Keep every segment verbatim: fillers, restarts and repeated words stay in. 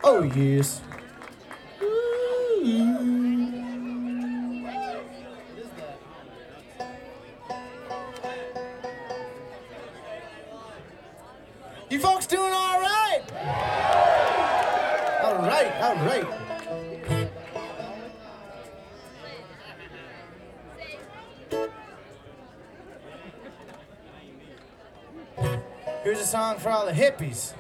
Oh, yes. You folks doing all right? All right, all right. Here's a song for all the hippies.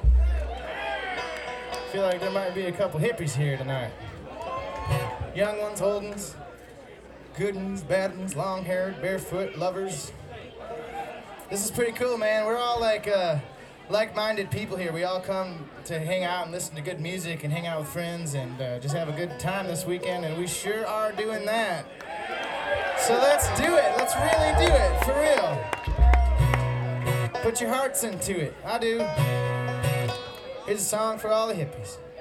I feel like there might be a couple hippies here tonight. Young ones, old ones, good ones, bad ones, long-haired, barefoot, lovers. This is pretty cool, man. We're all like uh, like-minded people here. We all come to hang out and listen to good music and hang out with friends and uh, just have a good time this weekend, and we sure are doing that. So let's do it. Let's really do it, for real. Put your hearts into it. I do. Here's a song for all the hippies.